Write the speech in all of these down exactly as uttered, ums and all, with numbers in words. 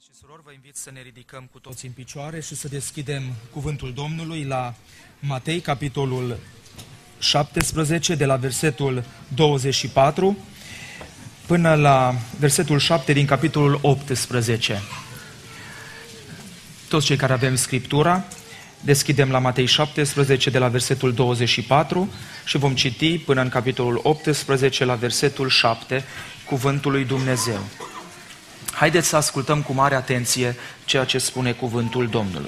Frați și surori, vă invit să ne ridicăm cu toți în picioare și să deschidem cuvântul Domnului la Matei, capitolul șaptesprezece, de la versetul douăzeci și patru până la versetul șapte din capitolul optsprezece. Toți cei care avem Scriptura, deschidem la Matei șaptesprezece de la versetul douăzeci și patru și vom citi până în capitolul optsprezece la versetul șapte cuvântul lui Dumnezeu. Haideți să ascultăm cu mare atenție ceea ce spune cuvântul Domnului.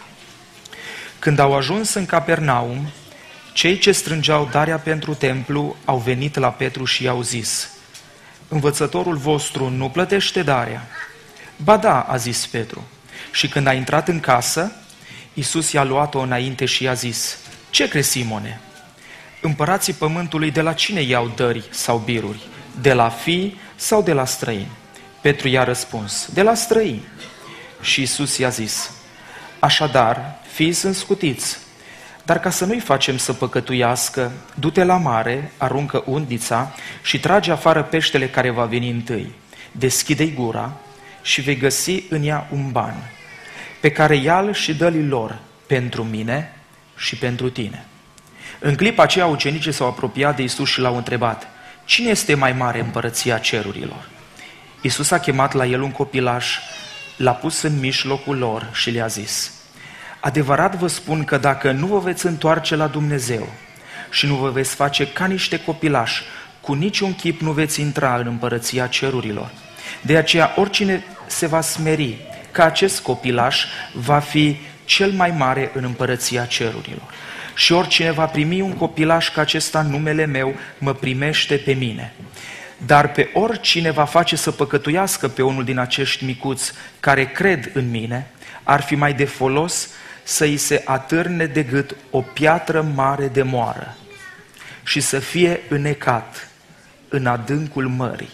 Când au ajuns în Capernaum, cei ce strângeau darea pentru templu au venit la Petru și i-au zis: învățătorul vostru nu plătește darea? Ba da, a zis Petru. Și când a intrat în casă, Iisus i-a luat-o înainte și i-a zis: ce crezi, Simone? Împărații pământului de la cine iau dări sau biruri? De la fii sau de la străini? Petru i-a răspuns: de la străini. Și Iisus i-a zis: așadar, fiii sunt scutiți. Dar ca să nu-i facem să păcătuiască, du-te la mare, aruncă undița și trage afară peștele care va veni întâi. Deschide-i gura și vei găsi în ea un ban, pe care ia-l și dă-l lor, pentru mine și pentru tine. În clipa aceea ucenicii s-au apropiat de Iisus și l-au întrebat: cine este mai mare în împărăția cerurilor? Iisus a chemat la el un copilaș, l-a pus în mijlocul lor și le-a zis: adevărat vă spun că dacă nu vă veți întoarce la Dumnezeu și nu vă veți face ca niște copilași, cu niciun chip nu veți intra în împărăția cerurilor. De aceea oricine se va smeri ca acest copilaș va fi cel mai mare în împărăția cerurilor. Și oricine va primi un copilaș ca acesta în numele meu, mă primește pe mine. Dar pe oricine va face să păcătuiască pe unul din acești micuți care cred în mine, ar fi mai de folos să îi se atârne de gât o piatră mare de moară și să fie înecat în adâncul mării.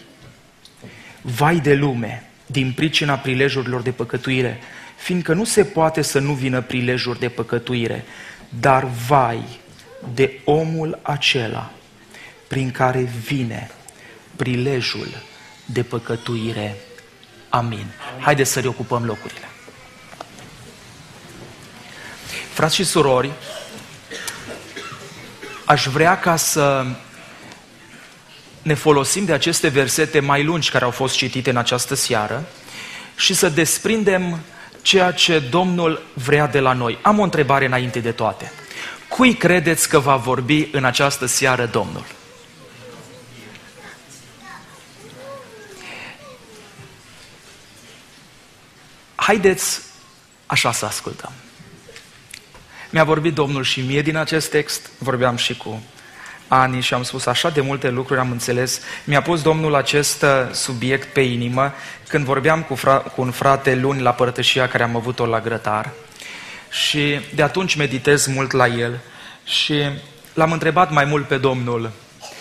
Vai de lume, din pricina prilejurilor de păcătuire, fiindcă nu se poate să nu vină prilejuri de păcătuire, dar vai de omul acela prin care vine prilejul de păcătuire. Amin. Haideți să reocupăm locurile. Frați și surori, aș vrea ca să ne folosim de aceste versete mai lungi care au fost citite în această seară și să desprindem ceea ce Domnul vrea de la noi. Am o întrebare înainte de toate. Cui credeți că va vorbi în această seară Domnul? Haideți așa să ascultăm. Mi-a vorbit Domnul și mie din acest text, vorbeam și cu Ani și am spus așa de multe lucruri, am înțeles. Mi-a pus Domnul acest subiect pe inimă când vorbeam cu, fra- cu un frate luni la părtășia care am avut-o la grătar. Și de atunci meditez mult la el și l-am întrebat mai mult pe Domnul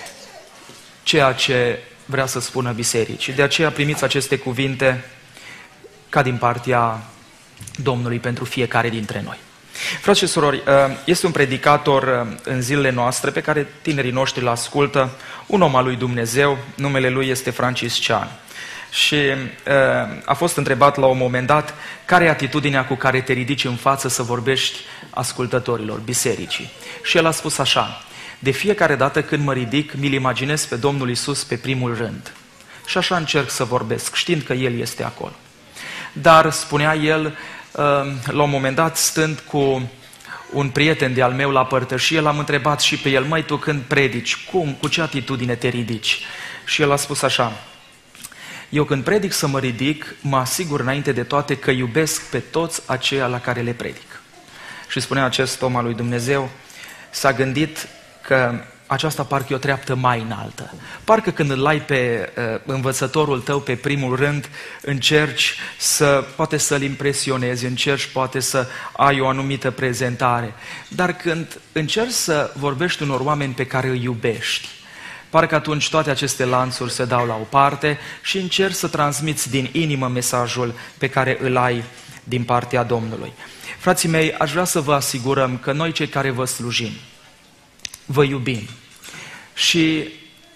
ceea ce vrea să spună bisericii. De aceea primiți aceste cuvinte ca din partea Domnului pentru fiecare dintre noi. Frați și surori, este un predicator în zilele noastre pe care tinerii noștri îl ascultă, un om al lui Dumnezeu, numele lui este Francis Chan. Și a fost întrebat la un moment dat care e atitudinea cu care te ridici în față să vorbești ascultătorilor, bisericii. Și el a spus așa: de fiecare dată când mă ridic, mi-l imaginez pe Domnul Iisus pe primul rând. Și așa încerc să vorbesc, știind că El este acolo. Dar, spunea el, la un moment dat, stând cu un prieten de-al meu la părtășie, l-am întrebat și pe el: măi, tu când predici, cum, cu ce atitudine te ridici? Și el a spus așa: eu când predic să mă ridic, mă asigur înainte de toate că iubesc pe toți aceia la care le predic. Și spunea acest om al lui Dumnezeu, s-a gândit că aceasta parcă e o treaptă mai înaltă. Parcă când îl ai pe uh, învățătorul tău pe primul rând, încerci să, poate să-l impresionezi, încerci poate să ai o anumită prezentare. Dar când încerci să vorbești unor oameni pe care îi iubești, parcă atunci toate aceste lanțuri se dau la o parte și încerci să transmiți din inimă mesajul pe care îl ai din partea Domnului. Frații mei, aș vrea să vă asigurăm că noi cei care vă slujim, vă iubim și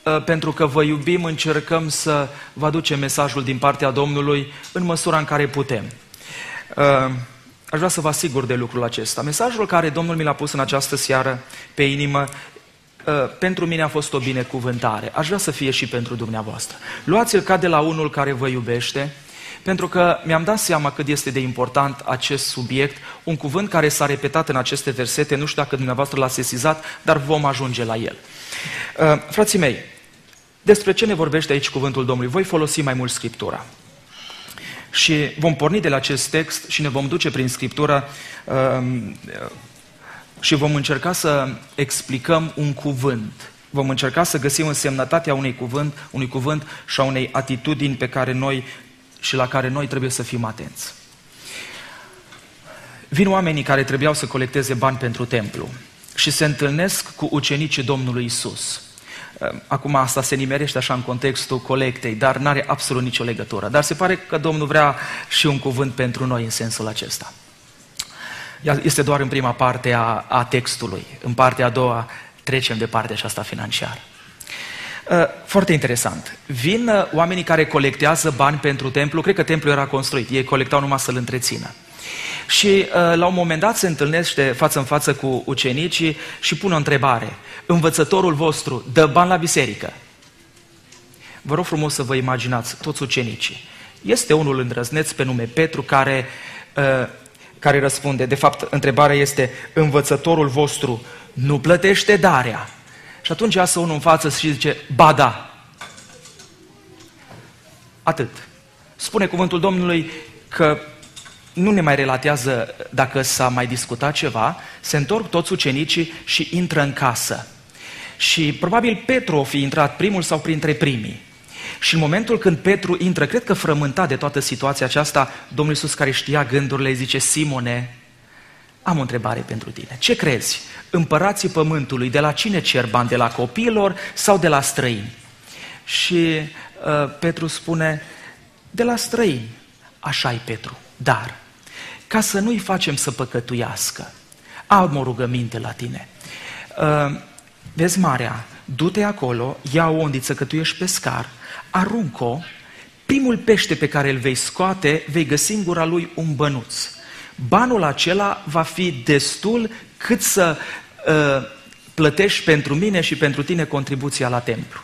pentru că vă iubim, încercăm să vă aducem mesajul din partea Domnului în măsura în care putem. Aș vrea să vă asigur de lucrul acesta. Mesajul care Domnul mi l-a pus în această seară pe inimă, pentru mine a fost o binecuvântare. Aș vrea să fie și pentru dumneavoastră. Luați-l ca de la unul care vă iubește, pentru că mi-am dat seama cât este de important acest subiect, un cuvânt care s-a repetat în aceste versete, nu știu dacă dumneavoastră l-ați sesizat, dar vom ajunge la el. Uh, frații mei, despre ce ne vorbește aici cuvântul Domnului? Voi folosi mai mult Scriptura. Și vom porni de la acest text și ne vom duce prin Scriptură uh, și vom încerca să explicăm un cuvânt. Vom încerca să găsim însemnătatea unui cuvânt, unui cuvânt și a unei atitudini pe care noi și la care noi trebuie să fim atenți. Vin oamenii care trebuiau să colecteze bani pentru templu și se întâlnesc cu ucenicii Domnului Isus. Acum asta se nimerește așa în contextul colectei, dar nu are absolut nicio legătură. Dar se pare că Domnul vrea și un cuvânt pentru noi în sensul acesta. Este doar în prima parte a, a textului. În partea a doua trecem de partea aceasta financiară. Foarte interesant. Vin oamenii care colectează bani pentru templu, cred că templul era construit, ei colectau numai să-l întrețină. Și la un moment dat se întâlnește față în față cu ucenicii și pune o întrebare. Învățătorul vostru dă bani la biserică? Vă rog frumos să vă imaginați toți ucenicii. Este unul îndrăzneț pe nume Petru care, care răspunde. De fapt, întrebarea este, învățătorul vostru nu plătește darea? Și atunci iasă unul în față și zice, ba da. Atât. Spune cuvântul Domnului că nu ne mai relatează dacă s-a mai discutat ceva, se întorc toți ucenicii și intră în casă. Și probabil Petru o fi intrat primul sau printre primii. Și în momentul când Petru intră, cred că frământat de toată situația aceasta, Domnul Iisus, care știa gândurile, îi zice, Simone, am o întrebare pentru tine. Ce crezi? Împărații pământului, de la cine cer bani? De la copiilor sau de la străini? Și uh, Petru spune, de la străini. Așa-i, Petru. Dar, ca să nu-i facem să păcătuiască, am o rugăminte la tine. Uh, vezi marea, du-te acolo, ia o ondiță că tu ești pescar, arunc-o, primul pește pe care îl vei scoate, vei găsi în gura lui un bănuț. Banul acela va fi destul cât să uh, plătești pentru mine și pentru tine contribuția la templu.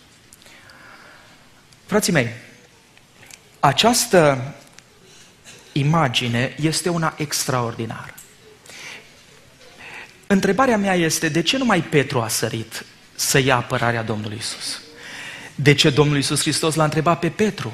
Frații mei, această imagine este una extraordinară. Întrebarea mea este, de ce numai Petru a sărit să ia apărarea Domnului Iisus? De ce Domnul Iisus Hristos l-a întrebat pe Petru?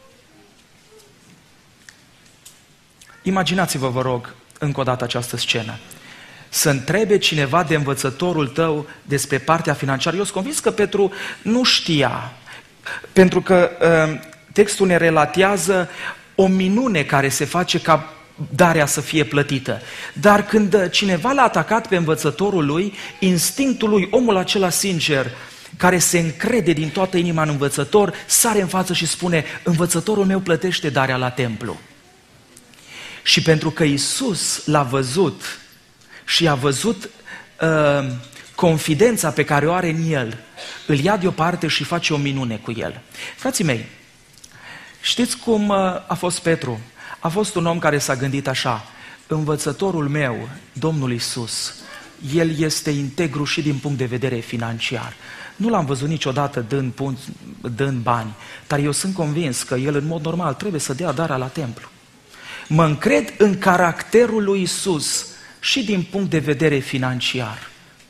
Imaginați-vă, vă rog, încă o dată această scenă. Să întrebe cineva de învățătorul tău despre partea financiară. Eu sunt convins că Petru nu știa, pentru că uh, textul ne relatează o minune care se face ca darea să fie plătită. Dar când cineva l-a atacat pe învățătorul lui, instinctul lui, omul acela sincer, care se încrede din toată inima în învățător, sare în față și spune, învățătorul meu plătește darea la templu. Și pentru că Iisus l-a văzut și a văzut uh, confidența pe care o are în el, îl ia deoparte și face o minune cu el. Frații mei, știți cum uh, a fost Petru? A fost un om care s-a gândit așa, învățătorul meu, Domnul Iisus, el este integru și din punct de vedere financiar. Nu l-am văzut niciodată dând, punct, dând bani, dar eu sunt convins că el în mod normal trebuie să dea darea la templu. Mă încred în caracterul lui Iisus și din punct de vedere financiar.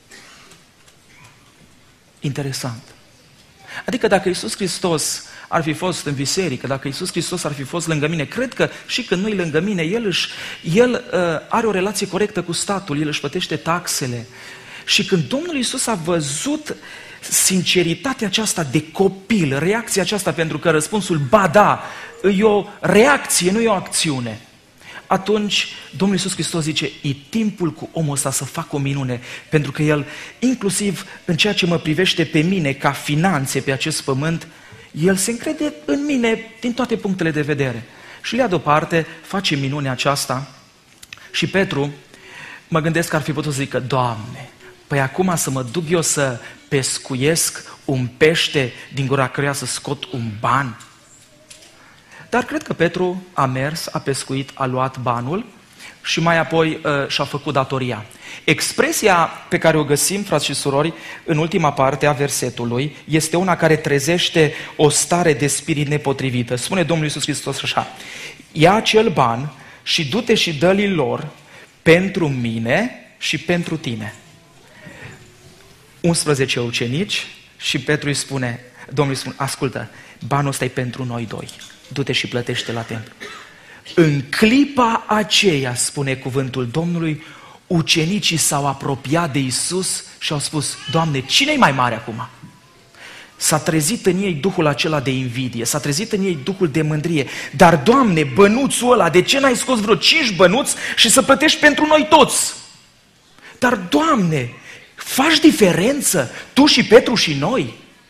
Interesant. Adică dacă Iisus Hristos ar fi fost în biserică, dacă Iisus Hristos ar fi fost lângă mine, cred că și când nu-i lângă mine, El, își, el uh, are o relație corectă cu statul, El își plătește taxele. Și când Domnul Iisus a văzut sinceritatea aceasta de copil, reacția aceasta, pentru că răspunsul ba da, e o reacție, nu e o acțiune, atunci Domnul Iisus Hristos zice, e timpul cu omul ăsta să fac o minune, pentru că el, inclusiv în ceea ce mă privește pe mine ca finanțe pe acest pământ, el se încrede în mine din toate punctele de vedere. Și le ia deoparte, face minunea aceasta și Petru, mă gândesc că ar fi putut să zică, Doamne, păi acum să mă duc eu să pescuiesc un pește din gura căruia să scot un ban? Dar cred că Petru a mers, a pescuit, a luat banul și mai apoi uh, și-a făcut datoria. Expresia pe care o găsim, frați și surori, în ultima parte a versetului, este una care trezește o stare de spirit nepotrivită. Spune Domnul Iisus Hristos așa: ia acel ban și du-te și dă-l lor pentru mine și pentru tine. unsprezece ucenici și Petru îi spune, Domnul îi spune, ascultă, banul ăsta e pentru noi doi, du-te și plătește la templu. În clipa aceea, spune cuvântul Domnului, ucenicii s-au apropiat de Iisus și au spus, Doamne, cine-i mai mare acum? S-a trezit în ei duhul acela de invidie, s-a trezit în ei duhul de mândrie. Dar, Doamne, bănuțul ăla, de ce n-ai scos vreo cinci bănuți și să plătești pentru noi toți? Dar, Doamne, faci diferență, tu și Petru și noi?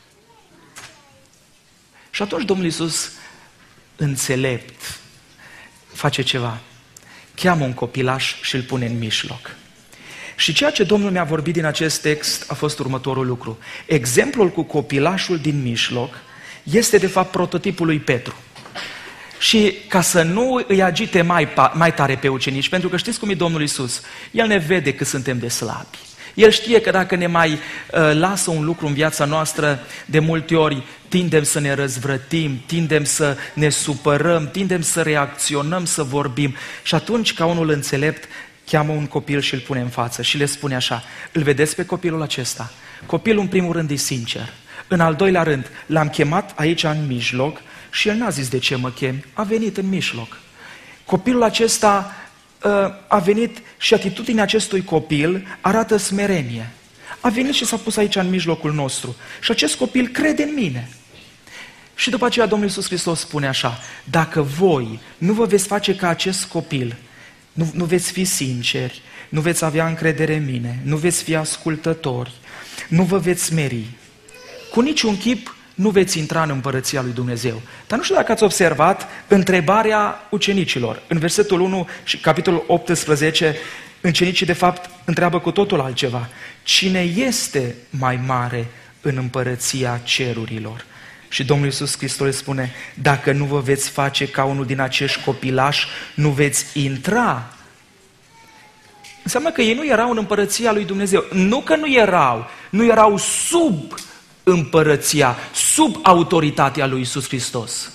Și atunci Domnul Iisus, înțelept, face ceva. Cheamă un copilaș și îl pune în mijloc. Și ceea ce Domnul mi-a vorbit din acest text a fost următorul lucru. Exemplul cu copilașul din mijloc este de fapt prototipul lui Petru. Și ca să nu îi agite mai, mai tare pe ucenici, pentru că știți cum e Domnul Iisus, El ne vede că suntem de slabi. El știe că dacă ne mai uh, lasă un lucru în viața noastră, de multe ori tindem să ne răzvrătim, tindem să ne supărăm, tindem să reacționăm, să vorbim. Și atunci, ca unul înțelept, cheamă un copil și îl pune în față și le spune așa, îl vedeți pe copilul acesta? Copilul în primul rând e sincer. În al doilea rând, l-am chemat aici în mijloc și el n-a zis de ce mă chem, a venit în mijloc. Copilul acesta a venit și atitudinea acestui copil arată smerenie. A venit și s-a pus aici în mijlocul nostru. Și acest copil crede în mine. Și după aceea Domnul Iisus Hristos spune așa, dacă voi nu vă veți face ca acest copil, nu, nu veți fi sinceri, nu veți avea încredere în mine, nu veți fi ascultători, nu vă veți smeri, cu niciun chip nu veți intra în împărăția lui Dumnezeu. Dar nu știu dacă ați observat întrebarea ucenicilor. În versetul unu și capitolul optsprezece, ucenicii de fapt întreabă cu totul altceva. Cine este mai mare în împărăția cerurilor? Și Domnul Iisus Hristos spune, dacă nu vă veți face ca unul din acești copilași, nu veți intra. Înseamnă că ei nu erau în împărăția lui Dumnezeu. Nu că nu erau, nu erau sub împărăția, sub autoritatea lui Iisus Hristos.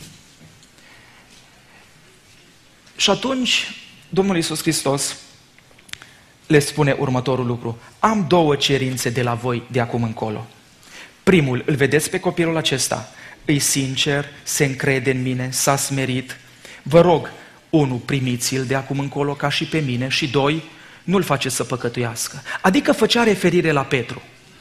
Și atunci Domnul Iisus Hristos le spune următorul lucru. Am două cerințe de la voi de acum încolo. Primul, îl vedeți pe copilul acesta, îi sincer, se încrede în mine, s-a smerit. Vă rog, unu, primiți-l de acum încolo ca și pe mine și doi, nu-l faceți să păcătuiască. Adică făcea referire la Petru.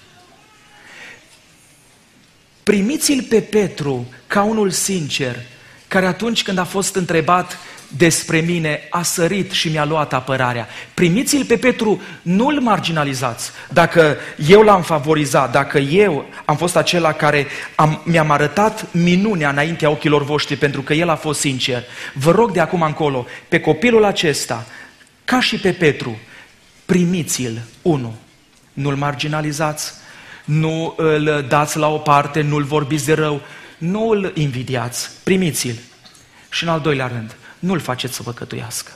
Primiți-l pe Petru ca unul sincer, care atunci când a fost întrebat despre mine, a sărit și mi-a luat apărarea. Primiți-l pe Petru, nu-l marginalizați. Dacă eu l-am favorizat, dacă eu am fost acela care am, mi-am arătat minunea înaintea ochilor voștri pentru că el a fost sincer, vă rog de acum încolo, pe copilul acesta, ca și pe Petru, primiți-l, unu, nu-l marginalizați, nu îl dați la o parte, nu-l vorbiți de rău, nu îl invidiați, primiți-l. Și în al doilea rând, nu-l faceți să păcătuiască.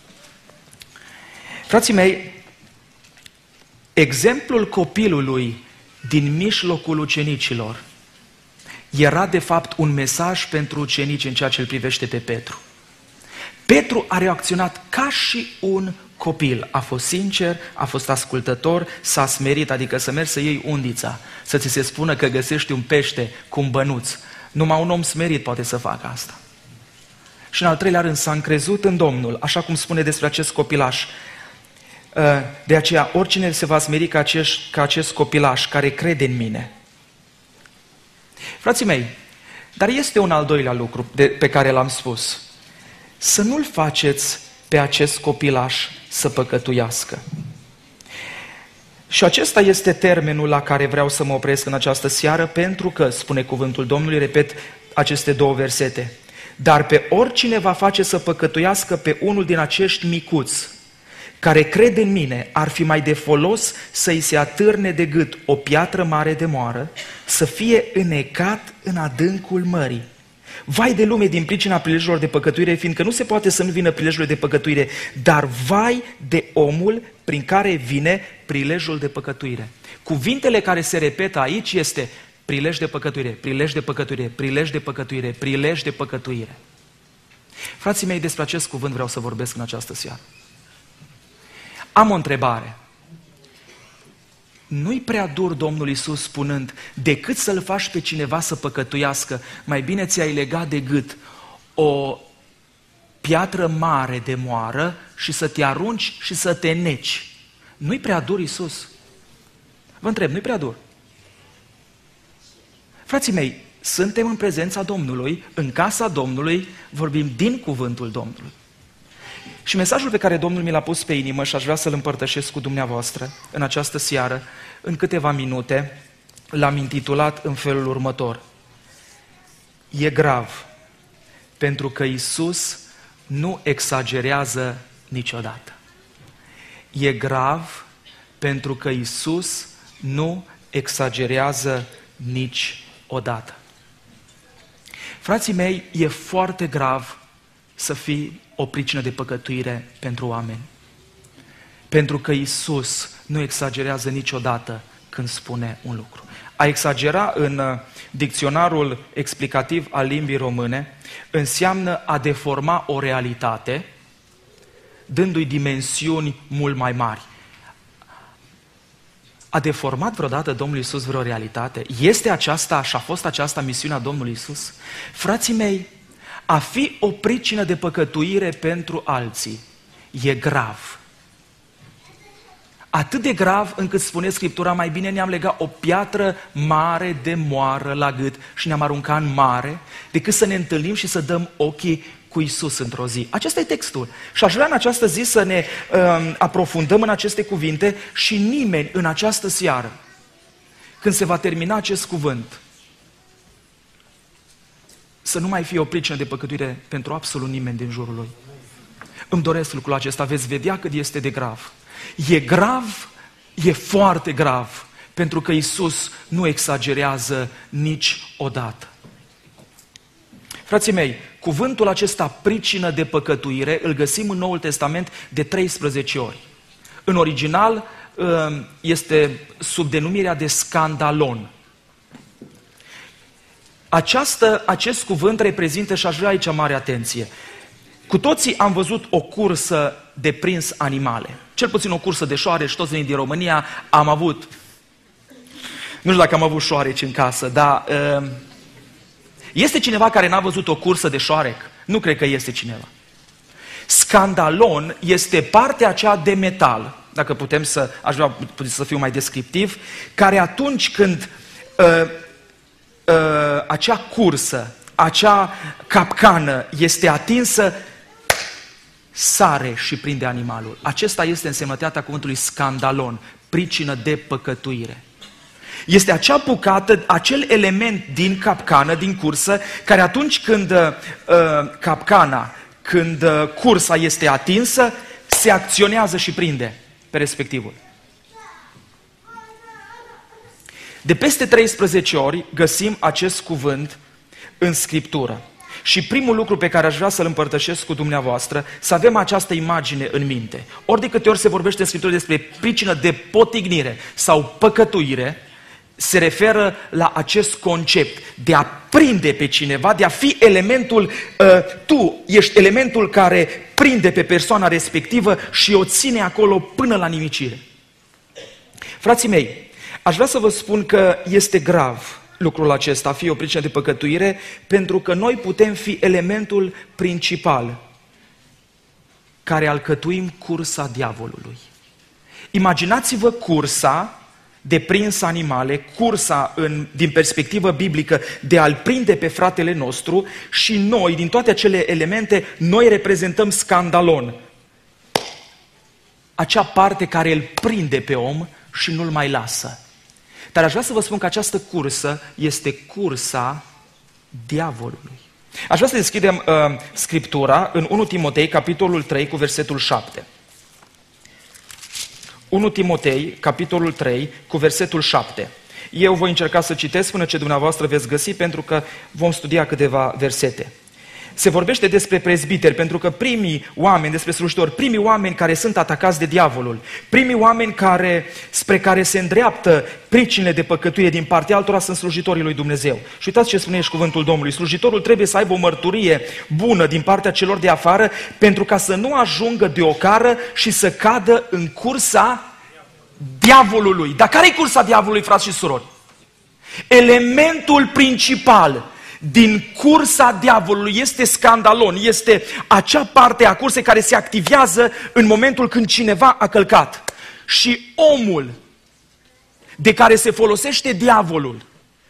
Frații mei, exemplul copilului din mijlocul ucenicilor era de fapt un mesaj pentru ucenici în ceea ce îl privește pe Petru. Petru a reacționat ca și un copil. A fost sincer, a fost ascultător, s-a smerit, adică să mergi să iei undița, să ți se spună că găsești un pește cu un bănuț. Numai un om smerit poate să facă asta. Și în al treilea rând s-a încrezut în Domnul, așa cum spune despre acest copilaș. De aceea, oricine se va smeri ca acest, ca acest copilaș care crede în mine. Frații mei, dar este un al doilea lucru de, pe care l-am spus. Să nu-l faceți pe acest copilaș să păcătuiască. Și acesta este termenul la care vreau să mă opresc în această seară, pentru că, spune cuvântul Domnului, repet aceste două versete, dar pe oricine va face să păcătuiască pe unul din acești micuți, care cred în mine, ar fi mai de folos să-i se atârne de gât o piatră mare de moară, să fie înecat în adâncul mării. Vai de lume din pricina prilejurilor de păcătuire, fiindcă nu se poate să nu vină prilejul de păcătuire, dar vai de omul prin care vine prilejul de păcătuire. Cuvintele care se repetă aici este prilej de păcătuire, prilej de păcătuire, prilej de păcătuire, prilej de păcătuire. Frații mei, despre acest cuvânt vreau să vorbesc în această seară. Am o întrebare. Nu-i prea dur Domnul Iisus spunând, decât să-l faci pe cineva să păcătuiască, mai bine ți-ai legat de gât o piatră mare de moară și să te arunci și să te neci. Nu-i prea dur Iisus? Vă întreb, nu-i prea dur? Frații mei, suntem în prezența Domnului, în casa Domnului, vorbim din cuvântul Domnului. Și mesajul pe care Domnul mi l-a pus pe inimă și aș vrea să-l împărtășesc cu dumneavoastră în această seară, în câteva minute, l-am intitulat în felul următor. E grav, pentru că Iisus nu exagerează niciodată. E grav, pentru că Iisus nu exagerează niciodată. Frații mei, e foarte grav să fii o pricină de păcătuire pentru oameni. Pentru că Iisus nu exagerează niciodată când spune un lucru. A exagera în dicționarul explicativ al limbii române înseamnă a deforma o realitate, dându-i dimensiuni mult mai mari. A deformat vreodată Domnul Iisus vreo realitate? Este aceasta și a fost aceasta misiunea Domnului Iisus? Frații mei, a fi o pricină de păcătuire pentru alții e grav. Atât de grav încât spune Scriptura, mai bine ne-am legat o piatră mare de moară la gât și ne-am aruncat în mare, decât să ne întâlnim și să dăm ochii cu Iisus într-o zi. Acesta e textul. Și aș vrea în această zi să ne um, aprofundăm în aceste cuvinte și nimeni în această seară, când se va termina acest cuvânt, să nu mai fie o pricină de păcătuire pentru absolut nimeni din jurul lui. Îmi doresc lucrul acesta, veți vedea cât este de grav. E grav, e foarte grav, pentru că Iisus nu exagerează niciodată. Frații mei, cuvântul acesta, pricină de păcătuire, îl găsim în Noul Testament de treisprezece ori. În original este sub denumirea de scandalon. Această, acest cuvânt reprezintă, și aș vrea aici mare atenție, cu toții am văzut o cursă de prins animale. Cel puțin o cursă de șoareci, toți venit din România, am avut, nu știu dacă am avut șoareci în casă, dar este cineva care n-a văzut o cursă de șoarec? Nu cred că este cineva. Scandalon este partea aceea de metal, dacă putem să, aș vrea să fiu mai descriptiv, care atunci când uh, uh, acea cursă, acea capcană este atinsă, sare și prinde animalul. Acesta este însemnătatea cuvântului scandalon, pricină de păcătuire. Este acea bucată, acel element din capcană, din cursă, care atunci când uh, capcana, când uh, cursa este atinsă, se acționează și prinde pe respectivul. De peste treisprezece ori găsim acest cuvânt în Scriptură. Și primul lucru pe care aș vrea să-l împărtășesc cu dumneavoastră, să avem această imagine în minte. Ori de câte ori se vorbește în Scriptură despre pricină de potignire sau păcătuire, se referă la acest concept de a prinde pe cineva, de a fi elementul, uh, tu ești elementul care prinde pe persoana respectivă și o ține acolo până la nimicire. Frații mei, aș vrea să vă spun că este grav lucrul acesta, a fi o pricină de păcătuire, pentru că noi putem fi elementul principal care alcătuim cursa diavolului. Imaginați-vă cursa de prins animale, cursa în, din perspectivă biblică de a-l prinde pe fratele nostru și noi, din toate acele elemente, noi reprezentăm scandalon. Acea parte care îl prinde pe om și nu-l mai lasă. Dar aș vrea să vă spun că această cursă este cursa diavolului. Aș vrea să deschidem uh, Scriptura în întâi Timotei, capitolul trei, cu versetul șapte. unu Timotei, capitolul trei, cu versetul șapte. Eu voi încerca să citesc până ce dumneavoastră veți găsi, pentru că vom studia câteva versete. Se vorbește despre prezbiteri, pentru că primii oameni, despre slujitori, primii oameni care sunt atacați de diavolul, primii oameni care, spre care se îndreaptă pricinile de păcătuire din partea altora sunt slujitorii lui Dumnezeu. Și uitați ce spune și cuvântul Domnului. Slujitorul trebuie să aibă o mărturie bună din partea celor de afară, pentru ca să nu ajungă de ocară și să cadă în cursa diavolului. Dar care e cursa diavolului, frați și surori? Elementul principal din cursa diavolului este scandalon, este acea parte a cursei care se activează în momentul când cineva a călcat. Și omul de care se folosește diavolul,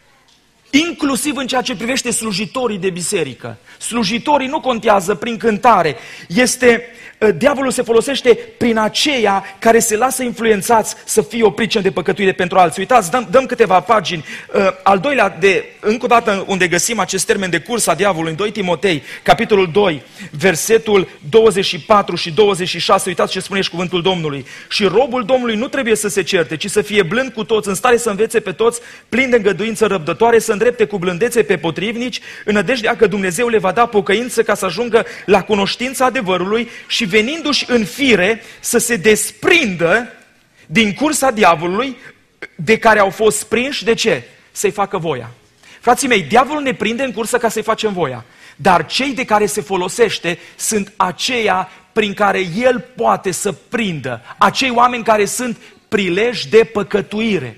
inclusiv în ceea ce privește slujitorii de biserică, slujitorii nu contează prin cântare, este... Diavolul se folosește prin aceia care se lasă influențați să fie o pricină de păcătuire pentru alții. Uitați, dăm, dăm câteva pagini. Al doilea, de, încă o dată unde găsim acest termen de cursa diavolului, în doi Timotei, capitolul doi, versetul douăzeci și patru și douăzeci și șase, uitați ce spune și cuvântul Domnului. Și robul Domnului nu trebuie să se certe, ci să fie blând cu toți, în stare să învețe pe toți, plin de îngăduință răbdătoare, să îndrepte cu blândețe pe potrivnici, în nădejdea că Dumnezeu le va da pocăință ca să ajungă la cunoștința adevărului și venindu-și în fire să se desprindă din cursa diavolului de care au fost prinși, de ce? Să-i facă voia. Frații mei, diavolul ne prinde în cursă ca să-i facem voia, dar cei de care se folosește sunt aceia prin care el poate să prindă, acei oameni care sunt prilej de păcătuire,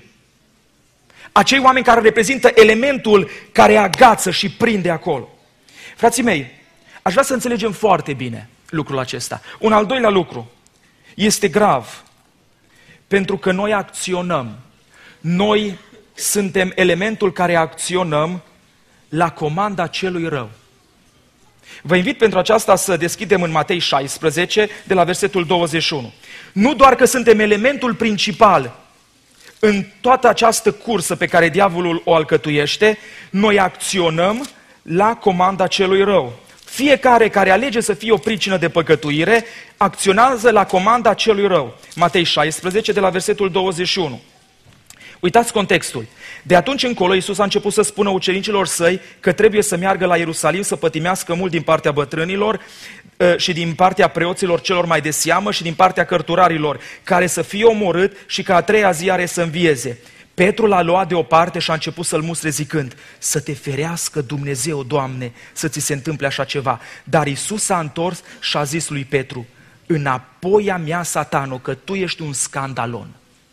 acei oameni care reprezintă elementul care agață și prinde acolo. Frații mei, aș vrea să înțelegem foarte bine lucrul acesta. Un al doilea lucru este grav, pentru că noi acționăm. Noi suntem elementul care acționăm la comanda celui rău. Vă invit pentru aceasta să deschidem în Matei șaisprezece, de la versetul douăzeci și unu. Nu doar că suntem elementul principal în toată această cursă pe care diavolul o alcătuiește, noi acționăm la comanda celui rău. Fiecare care alege să fie o pricină de păcătuire, acționează la comanda celui rău. Matei șaisprezece, de la versetul douăzeci și unu. Uitați contextul. De atunci încolo, Iisus a început să spună ucenicilor săi că trebuie să meargă la Ierusalim să pătimească mult din partea bătrânilor și din partea preoților celor mai de seamă și din partea cărturarilor, care să fie omorât și că a treia zi are să învieze. Petru l-a luat deoparte și a început să-l mustre zicând: să te ferească Dumnezeu, Doamne, să ți se întâmple așa ceva. Dar Iisus s-a întors și a zis lui Petru: înapoi a mea, Satano, că tu ești un scandalon.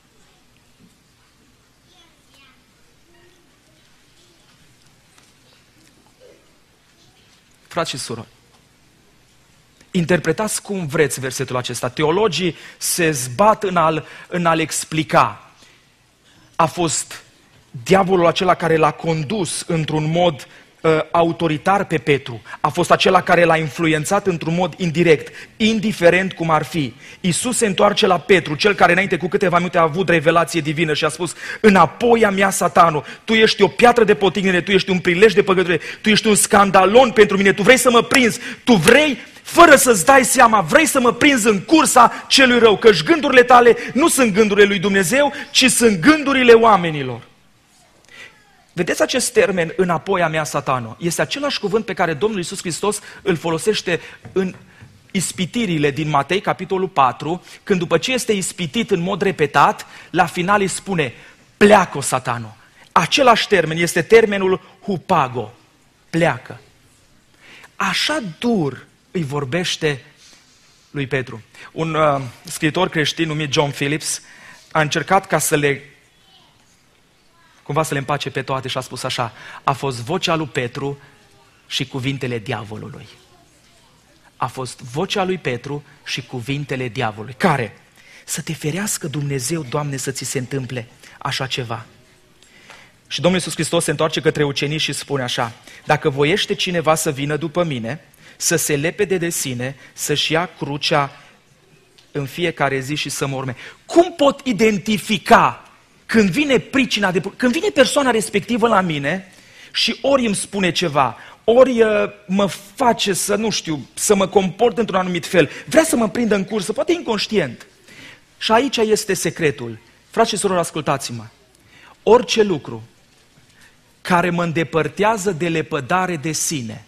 Frați și surori, interpretați cum vreți versetul acesta. Teologii se zbat în a-l, în a-l explica. A fost diavolul acela care l-a condus într-un mod uh, autoritar pe Petru. A fost acela care l-a influențat într-un mod indirect, indiferent cum ar fi. Iisus se întoarce la Petru, cel care înainte cu câteva minute a avut revelație divină și a spus: înapoi a mea, Satano, tu ești o piatră de potignire, tu ești un prilej de păcătuire, tu ești un scandalon pentru mine, tu vrei să mă prinzi, tu vrei, fără să-ți dai seama, vrei să mă prinzi în cursa celui rău, căci gândurile tale nu sunt gândurile lui Dumnezeu, ci sunt gândurile oamenilor. Vedeți acest termen, înapoi a mea, Satano? Este același cuvânt pe care Domnul Iisus Hristos îl folosește în ispitirile din Matei, capitolul patru, când după ce este ispitit în mod repetat, la final îi spune: pleacă, Satano. Același termen este termenul hupago, pleacă. Așa dur îi vorbește lui Petru. Un uh, scriitor creștin numit John Phillips a încercat ca să le cumva să le împace pe toate și a spus așa: a fost vocea lui Petru și cuvintele diavolului. A fost vocea lui Petru și cuvintele diavolului. Care? Să te ferească Dumnezeu, Doamne, să ți se întâmple așa ceva. Și Domnul Iisus Hristos se întoarce către ucenici și spune așa: dacă voiește cineva să vină după mine, să se lepede de sine, să-și ia crucea în fiecare zi și să mă urme. Cum pot identifica când vine pricina de... când vine persoana respectivă la mine și ori îmi spune ceva, ori mă face să, nu știu, să mă comport într-un anumit fel, vrea să mă prindă în cursă, poate inconștient. Și aici este secretul. Frați și surori, ascultați-mă. Orice lucru care mă îndepărtează de lepădare de sine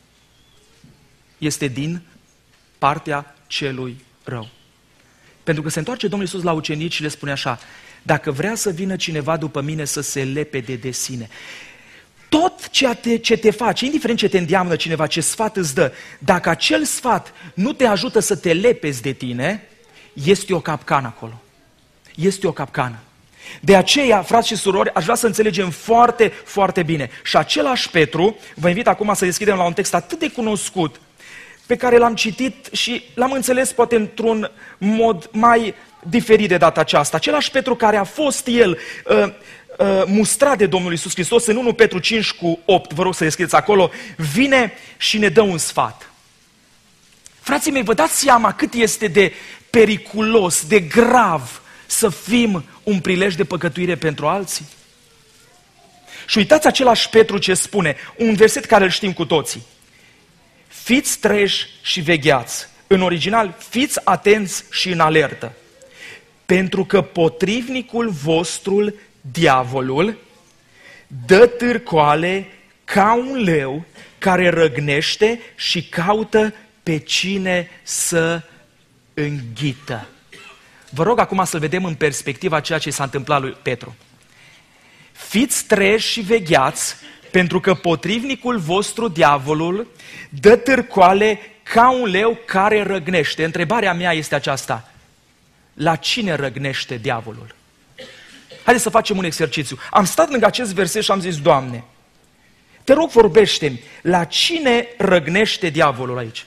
este din partea celui rău. Pentru că se întoarce Domnul Iisus la ucenici și le spune așa: dacă vrea să vină cineva după mine, să se lepede de sine. Tot ceea te, ce te face, indiferent ce te îndeamnă cineva, ce sfat îți dă, dacă acel sfat nu te ajută să te lepezi de tine, este o capcană acolo. Este o capcană. De aceea, frați și surori, aș vrea să înțelegem foarte, foarte bine. Și același Petru, vă invit acum să deschidem la un text atât de cunoscut, pe care l-am citit și l-am înțeles poate într-un mod mai diferit de data aceasta. Același Petru care a fost el uh, uh, mustrat de Domnul Iisus Hristos, în întâi Petru cinci cu opt, vă rog să deschideți acolo, vine și ne dă un sfat. Frații mei, vă dați seama cât este de periculos, de grav să fim un prilej de păcătuire pentru alții? Și uitați același Petru ce spune, un verset care îl știm cu toții. Fiți treji și vegheați. În original, fiți atenți și în alertă. Pentru că potrivnicul vostru, diavolul, dă târcoale ca un leu care răgnește și caută pe cine să înghită. Vă rog acum să vedem în perspectiva ceea ce s-a întâmplat lui Petru. Fiți treji și vegheați, pentru că potrivnicul vostru, diavolul, dă târcoale ca un leu care răgnește. Întrebarea mea este aceasta: la cine răgnește diavolul? Haideți să facem un exercițiu. Am stat lângă acest verset și am zis: Doamne, te rog, vorbește-mi, la cine răgnește diavolul aici?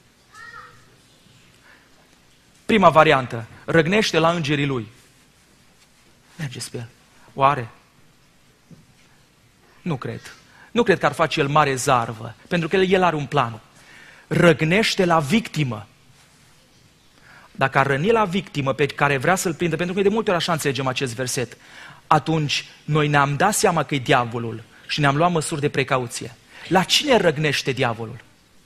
Prima variantă, răgnește la îngerii lui. Mergeți pe el. Oare? Nu cred. Nu cred că ar face el mare zarvă, pentru că el are un plan. Răgnește la victimă. Dacă ar răni la victimă pe care vrea să-l prindă, pentru că de multe ori așa înțelegem acest verset, atunci noi ne-am dat seama că e diavolul și ne-am luat măsuri de precauție. La cine răgnește diavolul?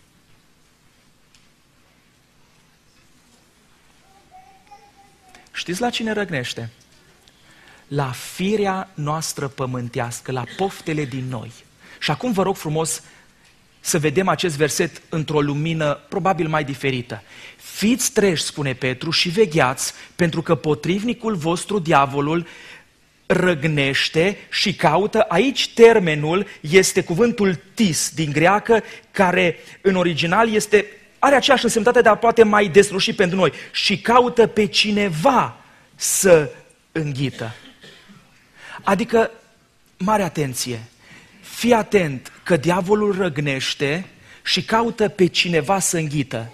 Știți la cine răgnește? La firea noastră pământească, la poftele din noi. Și acum vă rog frumos să vedem acest verset într-o lumină probabil mai diferită. Fiți treji, spune Petru, și vegheați, pentru că potrivnicul vostru, diavolul, răgnește și caută. Aici termenul este cuvântul tis din greacă, care în original este, are aceeași însemnătate, dar poate mai deslușit pentru noi. Și caută pe cineva să înghită. Adică, mare atenție, fii atent că diavolul răgnește și caută pe cineva să înghită.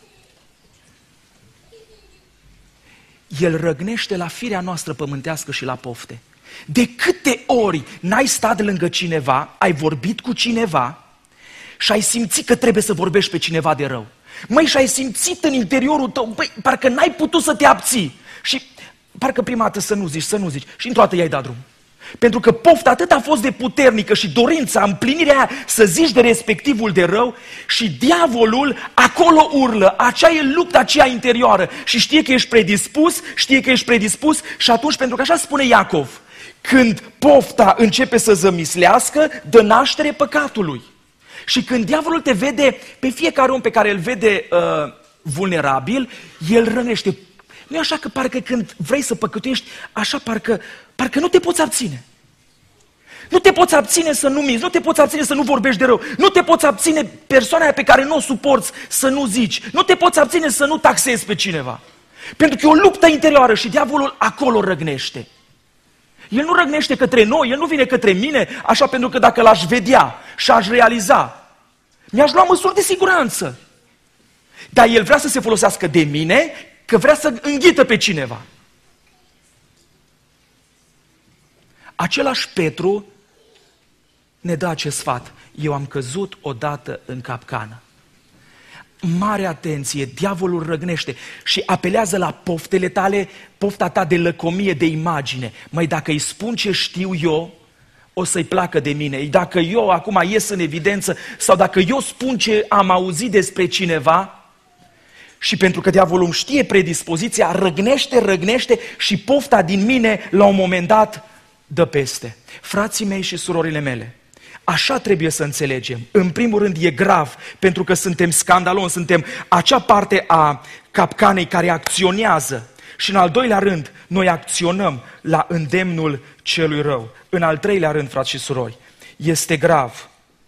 El răgnește la firea noastră pământească și la pofte. De câte ori n-ai stat lângă cineva, ai vorbit cu cineva și ai simțit că trebuie să vorbești pe cineva de rău. Măi, și ai simțit în interiorul tău, băi, parcă n-ai putut să te abții. Și parcă prima dată să nu zici, să nu zici. Și într-o dată i-ai dat drum. Pentru că pofta atât a fost de puternică și dorința, împlinirea aia să zici de respectivul de rău, și diavolul acolo urlă, aceea e lupta aceea interioară și știe că ești predispus, știe că ești predispus și atunci, pentru că așa spune Iacov, când pofta începe să zămislească, dă naștere păcatului. Și când diavolul te vede, pe fiecare om pe care îl vede uh, vulnerabil, el rănește. Nu e așa că parcă când vrei să păcătuiești, așa parcă, parcă nu te poți abține. Nu te poți abține să nu minți, nu te poți abține să nu vorbești de rău, nu te poți abține persoana aia pe care nu o suporți să nu zici, nu te poți abține să nu taxezi pe cineva. Pentru că e o luptă interioară și diavolul acolo răgnește. El nu răgnește către noi, el nu vine către mine, așa pentru că dacă l-aș vedea și aș realiza, mi-aș lua măsuri de siguranță. Dar el vrea să se folosească de mine, că vrea să înghită pe cineva. Același Petru ne dă acest sfat. Eu am căzut odată în capcană. Mare atenție, diavolul răgnește și apelează la poftele tale, pofta ta de lăcomie, de imagine. Măi, dacă îi spun ce știu eu, o să-i placă de mine. Dacă eu acum ies în evidență sau dacă eu spun ce am auzit despre cineva, Și pentru că diavolul îmi știe predispoziția, răgnește, răgnește și pofta din mine la un moment dat dă peste. Frații mei și surorile mele, așa trebuie să înțelegem. În primul rând e grav, pentru că suntem scandaloni, suntem acea parte a capcanei care acționează. Și în al doilea rând, noi acționăm la îndemnul celui rău. În al treilea rând, frați și surori, este grav.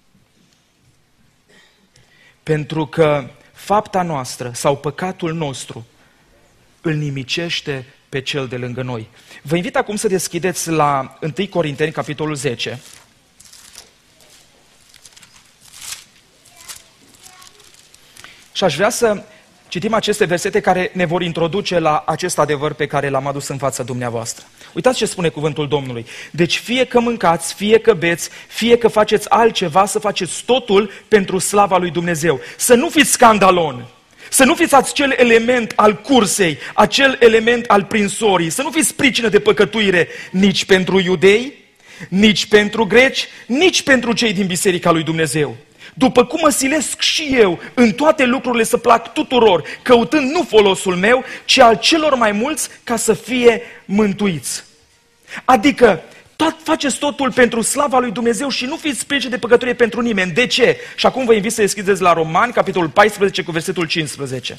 Pentru că fapta noastră sau păcatul nostru îl nimicește pe cel de lângă noi. Vă invit acum să deschideți la întâi Corinteni, capitolul zece. Și aș vrea să citim aceste versete care ne vor introduce la acest adevăr pe care l-am adus în fața dumneavoastră. Uitați ce spune cuvântul Domnului. Deci fie că mâncați, fie că beți, fie că faceți altceva, să faceți totul pentru slava lui Dumnezeu. Să nu fiți scandaloni, să nu fiți acel element al cursei, acel element al prinsorii, să nu fiți pricină de păcătuire nici pentru iudei, nici pentru greci, nici pentru cei din Biserica lui Dumnezeu. După cum mă silesc și eu în toate lucrurile să plac tuturor, căutând nu folosul meu, ci al celor mai mulți, ca să fie mântuiți. Adică, tot, faceți totul pentru slava lui Dumnezeu și nu fiți pricină de păcătuire pentru nimeni. De ce? Și acum vă invit să deschideți la Romani, capitolul paisprezece, cu versetul cincisprezece.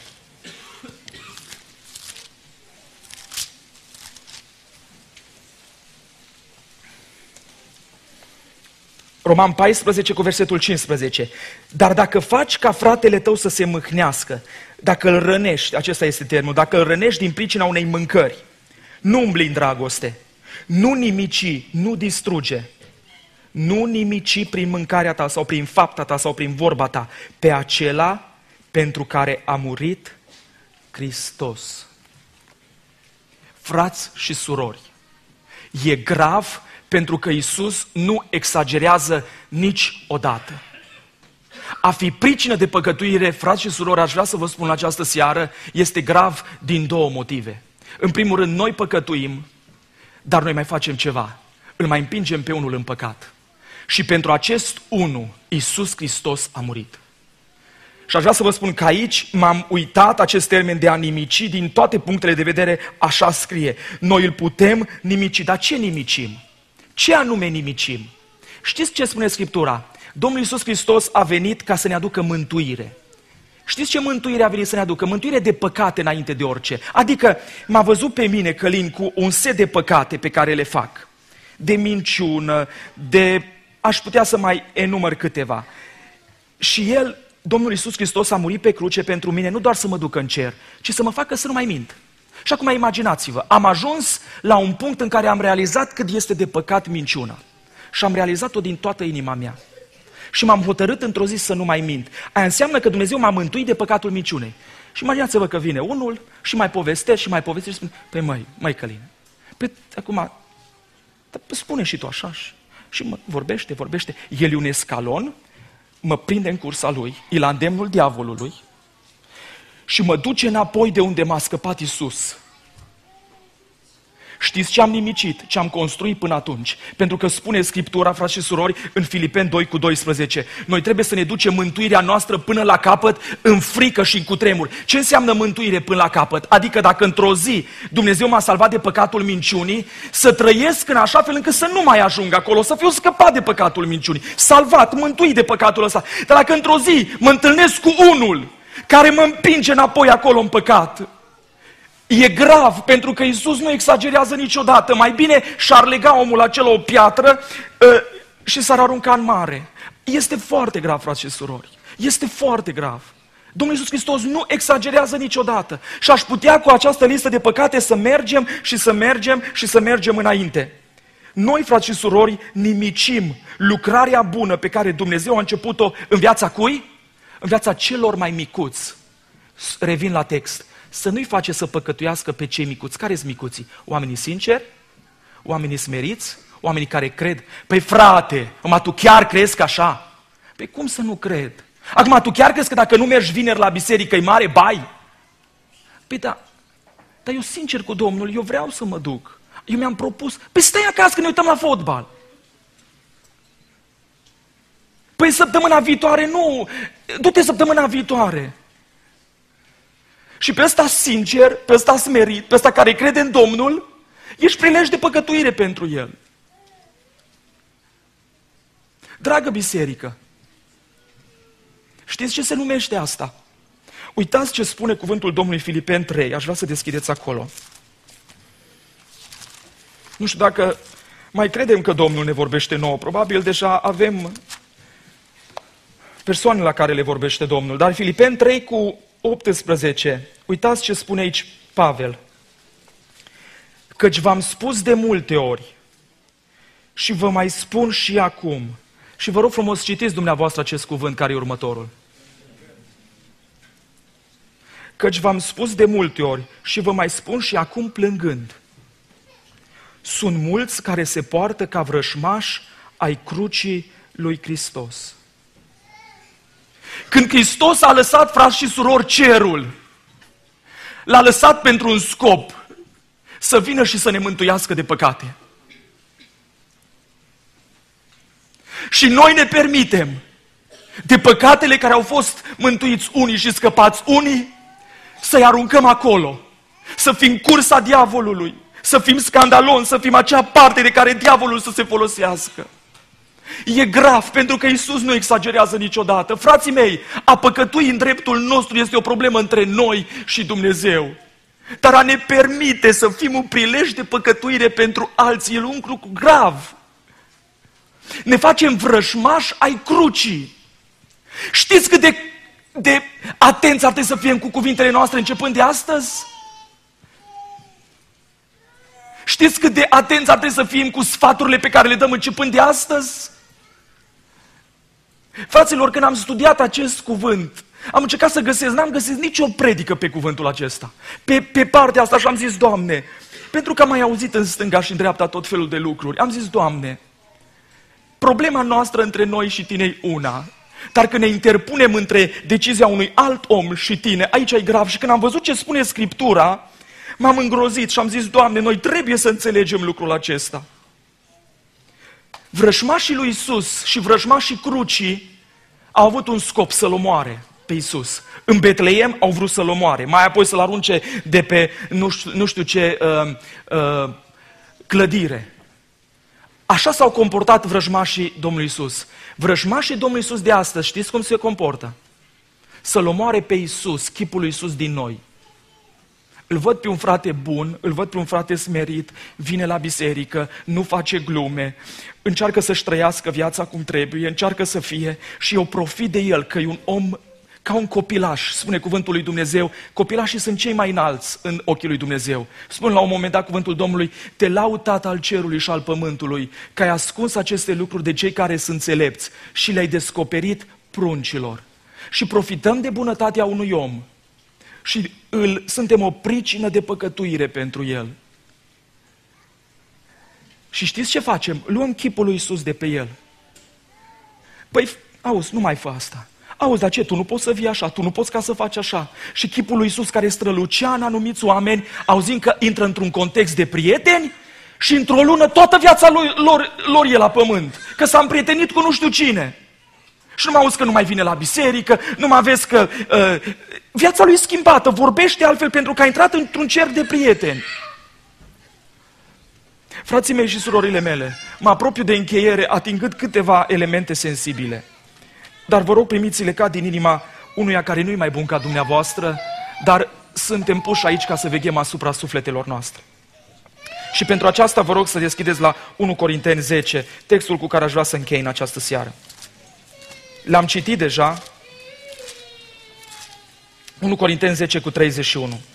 Roman paisprezece cu versetul cincisprezece. Dar dacă faci ca fratele tău să se mâhnească, dacă îl rănești, acesta este termenul, dacă îl rănești din pricina unei mâncări, nu umbli în dragoste, nu nimici, nu distruge, nu nimici prin mâncarea ta sau prin fapta ta sau prin vorba ta pe acela pentru care a murit Hristos. Frați și surori, e grav pentru că Iisus nu exagerează niciodată. A fi pricină de păcătuire, frați și surori, aș vrea să vă spun această seară, este grav din două motive. În primul rând, noi păcătuim, dar noi mai facem ceva. Îl mai împingem pe unul în păcat. Și pentru acest unu, Iisus Hristos a murit. Și aș vrea să vă spun că aici m-am uitat acest termen de a nimici din toate punctele de vedere, așa scrie. Noi îl putem nimici, dar ce nimicim? Ce anume nimicim? Știți ce spune Scriptura? Domnul Iisus Hristos a venit ca să ne aducă mântuire. Știți ce mântuire a venit să ne aducă? Mântuire de păcate înainte de orice. Adică m-a văzut pe mine, Călin, cu un set de păcate pe care le fac. De minciună, de... aș putea să mai enumăr câteva. Și El, Domnul Iisus Hristos, a murit pe cruce pentru mine, nu doar să mă ducă în cer, ci să mă facă să nu mai mint. Și acum imaginați-vă, am ajuns la un punct în care am realizat cât este de păcat minciuna. Și am realizat-o din toată inima mea. Și m-am hotărât într-o zi să nu mai mint. Aia înseamnă că Dumnezeu m-a mântuit de păcatul minciunei. Și imaginați-vă că vine unul și mai povestește și mai povestește și spune, păi măi, măi Călin, păi acum, spune și tu așa. Și mă, vorbește, vorbește. El e un escalon, mă prinde în cursa lui, e la îndemnul diavolului și mă duce înapoi de unde m-a scăpat Iisus. Știți ce am nimicit, ce am construit până atunci? Pentru că spune Scriptura, frați și surori, în Filipeni doi cu doisprezece, noi trebuie să ne ducem mântuirea noastră până la capăt în frică și în cutremur. Ce înseamnă mântuire până la capăt? Adică dacă într-o zi Dumnezeu m-a salvat de păcatul minciunii, să trăiesc în așa fel încât să nu mai ajung acolo, să fiu scăpat de păcatul minciunii, salvat, mântuit de păcatul ăsta. Dar dacă într-o zi mă întâlnesc cu unul care mă împinge înapoi acolo în păcat, e grav, pentru că Iisus nu exagerează niciodată. Mai bine și-ar lega omul acela o piatră uh, și s-ar arunca în mare. Este foarte grav, frați și surori. Este foarte grav. Domnul Iisus Hristos nu exagerează niciodată. Și aș putea cu această listă de păcate să mergem și să mergem și să mergem înainte. Noi, frați și surori, nimicim lucrarea bună pe care Dumnezeu a început-o în viața cui? În viața celor mai micuți. Revin la text. Să nu-i face să păcătuiască pe cei micuți. Care sunt micuții? Oamenii sinceri? Oamenii smeriți? Oamenii care cred? Păi frate, acum tu chiar crezi că așa? Păi cum să nu cred? Acum tu chiar crezi că dacă nu mergi vineri la biserică e mare bai? Păi da, dar eu sincer cu Domnul, eu vreau să mă duc. Eu mi-am propus, păi stai acasă că ne uităm la fotbal. Păi săptămâna viitoare nu, du-te săptămâna viitoare. Și pe ăsta sincer, pe ăsta smerit, pe ăsta care crede în Domnul, ești prilej de păcătuire pentru el. Dragă biserică, știți ce se numește asta? Uitați ce spune cuvântul Domnului Filipeni trei, aș vrea să deschideți acolo. Nu știu dacă mai credem că Domnul ne vorbește nouă, probabil deja avem persoane la care le vorbește Domnul, dar Filipeni trei cu optsprezece, uitați ce spune aici Pavel. Căci v-am spus de multe ori și vă mai spun și acum. Și vă rog frumos, citiți dumneavoastră acest cuvânt care e următorul. Căci v-am spus de multe ori și vă mai spun și acum plângând. Sunt mulți care se poartă ca vrășmași ai crucii lui Hristos. Când Hristos a lăsat, frați și surori, cerul, l-a lăsat pentru un scop, să vină și să ne mântuiască de păcate. Și noi ne permitem, de păcatele care au fost mântuiți unii și scăpați unii, să-i aruncăm acolo, să fim cursa diavolului, să fim scandaloni, să fim acea parte de care diavolul să se folosească. E grav, pentru că Iisus nu exagerează niciodată. Frații mei, a păcătui în dreptul nostru este o problemă între noi și Dumnezeu. Dar a ne permite să fim un prilej de păcătuire pentru alții e un lucru grav. Ne facem vrăjmași ai crucii. Știți cât de, de atenți ar trebui să fim cu cuvintele noastre începând de astăzi? Știți cât de atenți ar trebui să fim cu sfaturile pe care le dăm începând de astăzi? Fraților, când am studiat acest cuvânt, am încercat să găsesc, n-am găsit nicio predică pe cuvântul acesta. Pe, pe partea asta și am zis, Doamne, pentru că am mai auzit în stânga și în dreapta tot felul de lucruri, am zis, Doamne, problema noastră între noi și tine e una, dar când ne interpunem între decizia unui alt om și tine, aici e grav. Și când am văzut ce spune Scriptura, m-am îngrozit și am zis, Doamne, noi trebuie să înțelegem lucrul acesta. Vrăjmașii lui Iisus și vrăjmașii crucii au avut un scop, să-L omoare pe Iisus. În Betleem au vrut să-L omoare, mai apoi să-L arunce de pe nu știu, nu știu ce uh, uh, clădire. Așa s-au comportat vrăjmașii Domnului Iisus. Vrăjmașii Domnului Iisus de astăzi, știți cum se comportă? Să-L omoare pe Iisus, chipul lui Iisus din noi. Îl văd pe un frate bun, îl văd pe un frate smerit, vine la biserică, nu face glume, încearcă să-și trăiască viața cum trebuie, încearcă să fie și eu profit de el, că e un om ca un copilaș, spune cuvântul lui Dumnezeu. Copilașii sunt cei mai înalți în ochii lui Dumnezeu. Spune la un moment dat cuvântul Domnului, te laud, Tată al cerului și al pământului, că ai ascuns aceste lucruri de cei care sunt înțelepți și le-ai descoperit pruncilor. Și profităm de bunătatea unui om și îl, suntem o pricină de păcătuire pentru el. Și știți ce facem? Luăm chipul lui Iisus de pe el. Păi, auzi, nu mai fă asta. Auzi, dar ce, tu nu poți să vii așa, tu nu poți ca să faci așa. Și chipul lui Iisus care strălucea în anumiți oameni, auzind că intră într-un context de prieteni și într-o lună toată viața lor, lor, lor e la pământ. Că s-a împrietenit cu nu știu cine. Și nu mai auzi că nu mai vine la biserică, nu mai vezi că uh, viața lui e schimbată, vorbește altfel pentru că a intrat într-un cerc de prieteni. Frații mei și surorile mele, mă apropiu de încheiere atingând câteva elemente sensibile. Dar vă rog, primiți-le ca din inima unuia care nu e mai bun ca dumneavoastră, dar suntem puși aici ca să veghem asupra sufletelor noastre. Și pentru aceasta vă rog să deschideți la unu Corinteni zece, textul cu care aș vrea să închei în această seară. L-am citit deja, unu Corinteni zece cu treizeci și unu.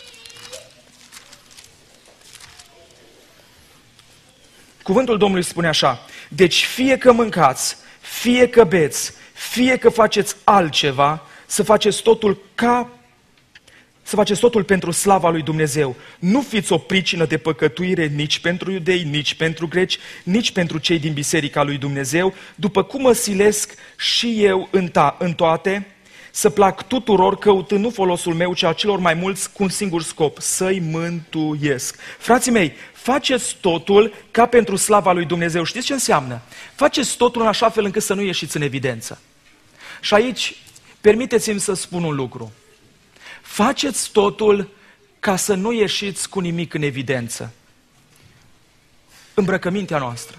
Cuvântul Domnului spune așa, deci fie că mâncați, fie că beți, fie că faceți altceva, să faceți totul ca, să faceți totul pentru slava lui Dumnezeu. Nu fiți o pricină de păcătuire nici pentru iudei, nici pentru greci, nici pentru cei din biserica lui Dumnezeu, după cum mă silesc și eu în, ta, în toate, să plac tuturor, căutând nu folosul meu, ci a celor mai mulți cu un singur scop, să-i mântuiesc. Frații mei, faceți totul ca pentru slava lui Dumnezeu. Știți ce înseamnă? Faceți totul în așa fel încât să nu ieșiți în evidență. Și aici, permiteți-mi să spun un lucru. faceți totul ca să nu ieșiți cu nimic în evidență. Îmbrăcămintea noastră.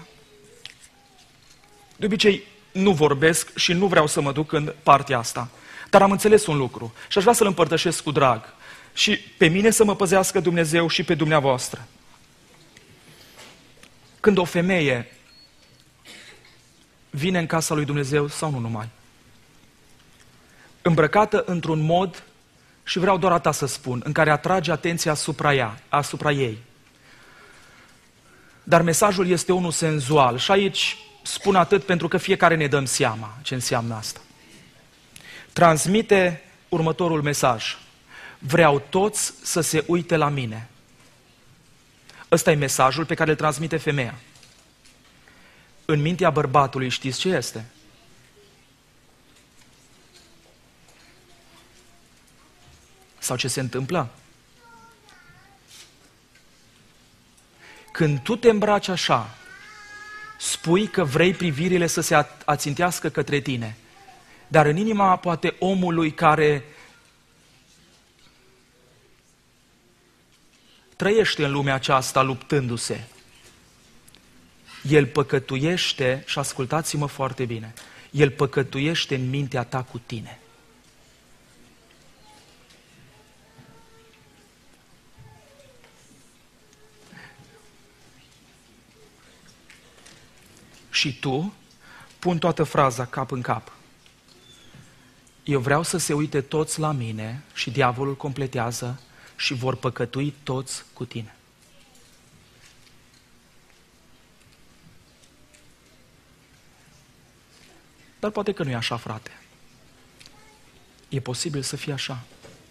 De obicei nu vorbesc și nu vreau să mă duc în partea asta, dar am înțeles un lucru și aș vrea să-l împărtășesc cu drag. Și pe mine să mă păzească Dumnezeu și pe dumneavoastră. Când o femeie vine în casa lui Dumnezeu sau nu numai, îmbrăcată într-un mod, și vreau doar atât să spun, în care atrage atenția asupra ea, asupra ei. Dar mesajul este unul senzual și aici spun atât pentru că fiecare ne dăm seama ce înseamnă asta. Transmite următorul mesaj. Vreau toți să se uite la mine. Ăsta e mesajul pe care îl transmite femeia. În mintea bărbatului știți ce este? Sau ce se întâmplă? Când tu te îmbraci așa, spui că vrei privirile să se ațintească către tine, dar în inima poate omului care trăiește în lumea aceasta luptându-se, el păcătuiește, și ascultați-mă foarte bine, el păcătuiește în mintea ta cu tine. Și tu pun toată fraza cap în cap. Eu vreau să se uite toți la mine și diavolul completează și vor păcătui toți cu tine. Dar poate că nu e așa, frate. E posibil să fie așa.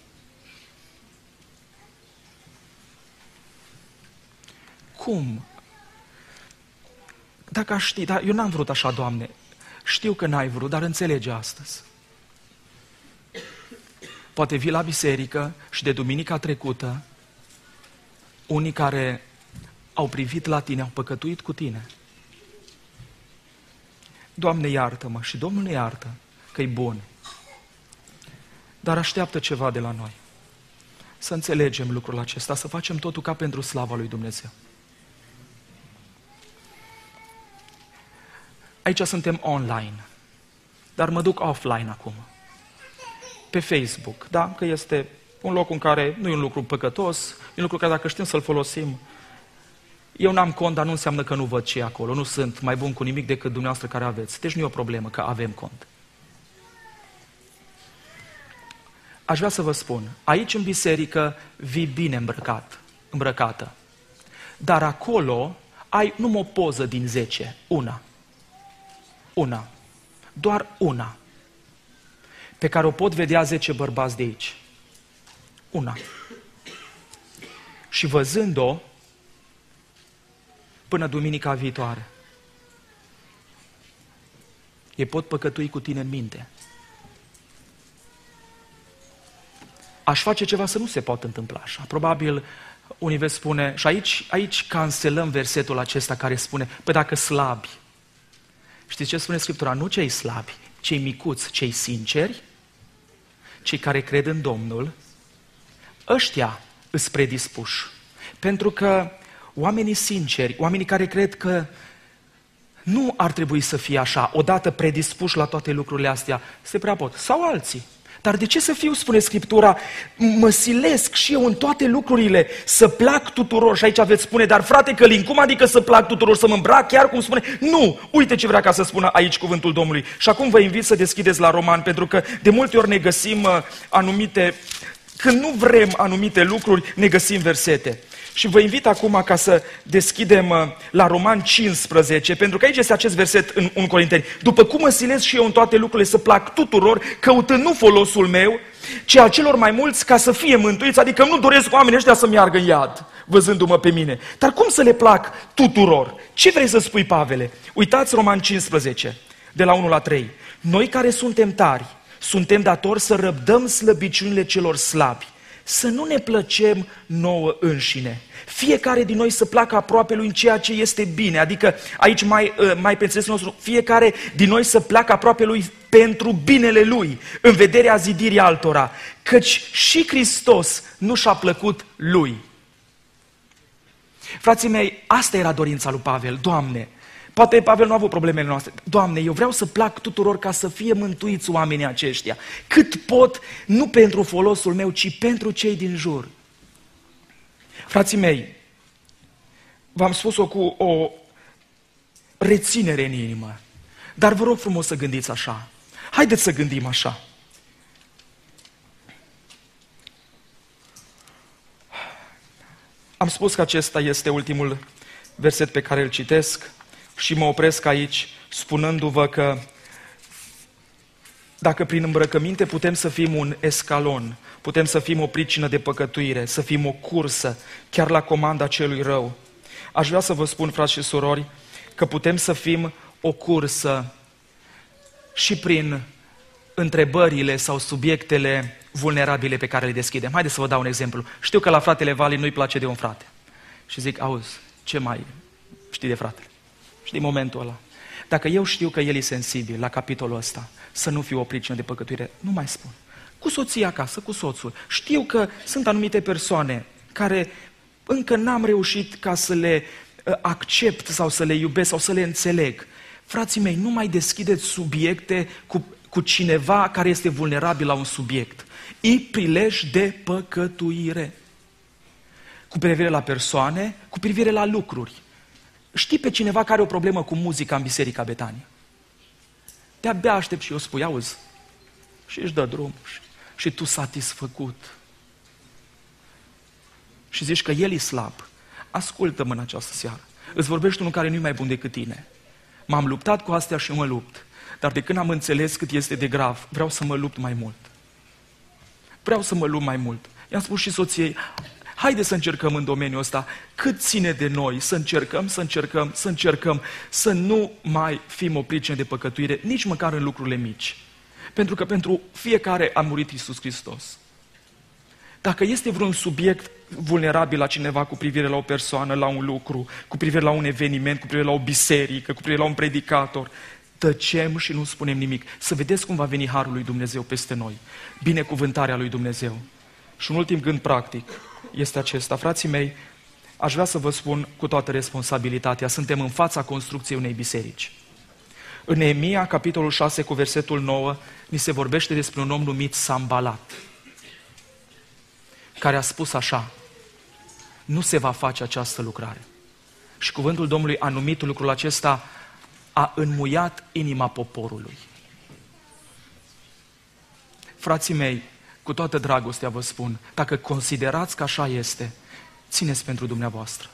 Cum? Dacă aș ști, dar eu n-am vrut așa, Doamne. Știu că n-ai vrut, dar înțelege astăzi. Poate vii la biserică și de duminica trecută, unii care au privit la tine, au păcătuit cu tine. Doamne, iartă-mă, și Domnul ne iartă, că e bun. Dar așteaptă ceva de la noi. Să înțelegem lucrul acesta, să facem totul ca pentru slava lui Dumnezeu. Aici suntem online, dar mă duc offline acum. Pe Facebook, da? Că este un loc în care nu e un lucru păcătos, e un lucru care dacă știm să-l folosim, eu n-am cont, dar nu înseamnă că nu văd ce e acolo, nu sunt mai bun cu nimic decât dumneavoastră care aveți. Deci nu e o problemă că avem cont. Aș vrea să vă spun, aici în biserică vii bine îmbrăcat, îmbrăcată, dar acolo ai numai o poză din zece, una. Una. Doar una. Pe care o pot vedea zece bărbați de aici. Una. Și văzând-o, până duminica viitoare, ei pot păcătui cu tine în minte. Aș face ceva să nu se poată întâmpla așa. Probabil unii veți spune, și aici, aici cancelăm versetul acesta care spune, păi dacă slabi, știți ce spune Scriptura? Nu cei slabi, cei micuți, cei sinceri, cei care cred în Domnul, ăștia îs predispuși. Pentru că oamenii sinceri, oamenii care cred că nu ar trebui să fie așa, odată predispuși la toate lucrurile astea, se prea pot. Sau alții. Dar de ce să fiu, spune Scriptura, mă silesc și eu în toate lucrurile să plac tuturor? Și aici veți spune, dar frate Călin, cum adică să plac tuturor, să mă îmbrac chiar cum spune? Nu! Uite ce vrea ca să spună aici cuvântul Domnului. Și acum vă invit să deschideți la Roman, pentru că de multe ori ne găsim uh, anumite, când nu vrem anumite lucruri, ne găsim versete. Și vă invit acum ca să deschidem uh, la Roman cincisprezece, pentru că aici este acest verset în unu Corinteni. După cum mă silesc și eu în toate lucrurile să plac tuturor, căutând nu folosul meu, ci al celor mai mulți ca să fie mântuiți, adică nu doresc oamenii ăștia să meargă în iad, văzându-mă pe mine. Dar cum să le plac tuturor? Ce vrei să spui, Pavele? Uitați Roman cincisprezece, de la unu la trei. Noi care suntem tari, suntem datori să răbdăm slăbiciunile celor slabi, să nu ne plăcem nouă înșine. Fiecare din noi să placă aproapelui în ceea ce este bine. Adică aici mai, mai pe înțelesul nostru, fiecare din noi să placă aproapelui pentru binele lui, în vederea zidirii altora. Căci și Hristos nu și-a plăcut lui. Frații mei, asta era dorința lui Pavel. Doamne, poate Pavel nu a avut problemele noastre. Doamne, eu vreau să plac tuturor ca să fie mântuiți oamenii aceștia. Cât pot, nu pentru folosul meu, ci pentru cei din jur. Frații mei, v-am spus-o cu o reținere în inimă, dar vă rog frumos să gândiți așa. Haideți să gândim așa. Am spus că acesta este ultimul verset pe care îl citesc și mă opresc aici spunându-vă că dacă prin îmbrăcăminte putem să fim un escalon, putem să fim o pricină de păcătuire, să fim o cursă, chiar la comanda celui rău. Aș vrea să vă spun, frați și surori, că putem să fim o cursă și prin întrebările sau subiectele vulnerabile pe care le deschidem. Haideți să vă dau un exemplu. Știu că la fratele Vali nu-i place de un frate. Și zic, auzi, ce mai știi de fratele? Știi momentul ăla? Dacă eu știu că el e sensibil la capitolul ăsta, să nu fiu o pricină de păcătuire, nu mai spun. Cu soția acasă, cu soțul. Știu că sunt anumite persoane care încă n-am reușit ca să le accept sau să le iubesc sau să le înțeleg. Frații mei, nu mai deschideți subiecte cu, cu cineva care este vulnerabil la un subiect. E prilej de păcătuire. Cu privire la persoane, cu privire la lucruri. Știi pe cineva care are o problemă cu muzica în Biserica Betania? De-abia aștept și eu spui, auzi, și își dă drumul și, și tu satisfăcut. Și zici că el e slab. Ascultă-mă în această seară. Îți vorbește unul care nu e mai bun decât tine. M-am luptat cu astea și mă lupt. Dar de când am înțeles cât este de grav, vreau să mă lupt mai mult. Vreau să mă lupt mai mult. I-am spus și soției, haide să încercăm în domeniul ăsta, cât ține de noi, să încercăm, să încercăm, să încercăm, să nu mai fim o pricină de păcătuire, nici măcar în lucrurile mici. Pentru că pentru fiecare a murit Iisus Hristos. Dacă este vreun subiect vulnerabil la cineva cu privire la o persoană, la un lucru, cu privire la un eveniment, cu privire la o biserică, cu privire la un predicator, tăcem și nu spunem nimic. Să vedeți cum va veni harul lui Dumnezeu peste noi, binecuvântarea lui Dumnezeu. Și un ultim gând practic este acesta. Frații mei, aș vrea să vă spun cu toată responsabilitatea, suntem în fața construcției unei biserici. În Neemia, capitolul șase, cu versetul nouă, ni se vorbește despre un om numit Sambalat, care a spus așa, nu se va face această lucrare. Și cuvântul Domnului a numit lucrul acesta, a înmuiat inima poporului. Frații mei, cu toată dragostea vă spun, dacă considerați că așa este, țineți pentru dumneavoastră.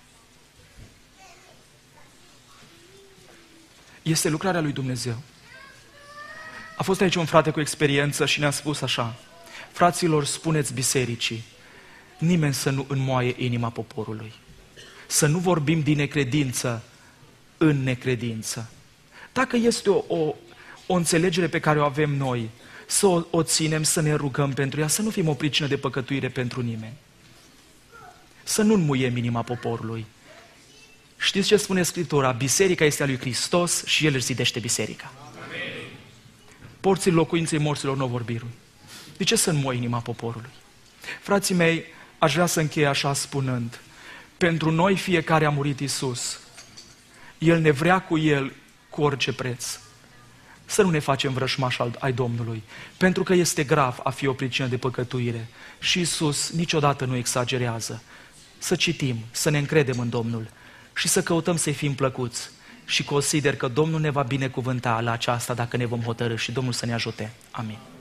Este lucrarea lui Dumnezeu. A fost aici un frate cu experiență și ne-a spus așa, fraților, spuneți bisericii, nimeni să nu înmoaie inima poporului. Să nu vorbim din necredință în necredință. Dacă este o, o, o înțelegere pe care o avem noi, să o, o ținem, să ne rugăm pentru ea, să nu fim o pricină de păcătuire pentru nimeni. Să nu înmuiem inima poporului. Știți ce spune Scriptura? Biserica este a lui Hristos și El își zidește biserica. Amin. Porții locuinței morților nu vor birui. De ce să înmoi inima poporului? Frații mei, aș vrea să închei așa spunând, pentru noi fiecare a murit Iisus. El ne vrea cu El cu orice preț. Să nu ne facem vrășmași ai Domnului, pentru că este grav a fi o pricină de păcătuire. Și Iisus niciodată nu exagerează. Să citim, să ne încredem în Domnul și să căutăm să-i fim plăcuți. Și consider că Domnul ne va binecuvânta la aceasta dacă ne vom hotărî și Domnul să ne ajute. Amin.